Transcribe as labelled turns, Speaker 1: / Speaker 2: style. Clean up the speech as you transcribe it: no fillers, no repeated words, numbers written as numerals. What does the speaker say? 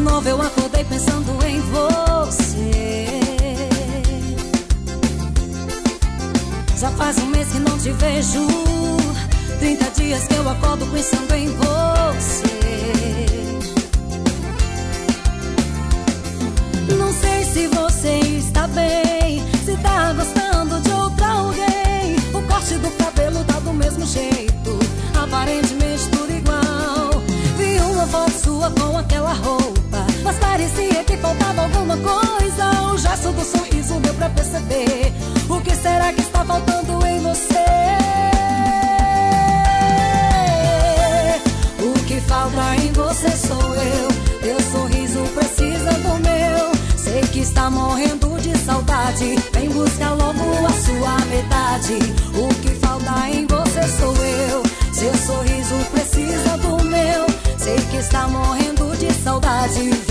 Speaker 1: novo eu acordei pensando em você. Já faz um mês que não te vejo, 30 dias que eu acordo pensando em você. Não sei se você está bem, se tá gostando de outra alguém. O corte do cabelo tá do mesmo jeito, aparentemente tudo igual. Vi uma foto sua com aquela roupa, mas parecia que faltava alguma coisa. O gesto do sorriso deu pra perceber. O que será que está faltando em você? O que falta em você sou eu. Teu sorriso precisa do meu. Sei que está morrendo de saudade, vem buscar logo a sua metade. O que falta em você sou eu. Seu sorriso precisa do meu. Sei que está morrendo de saudade,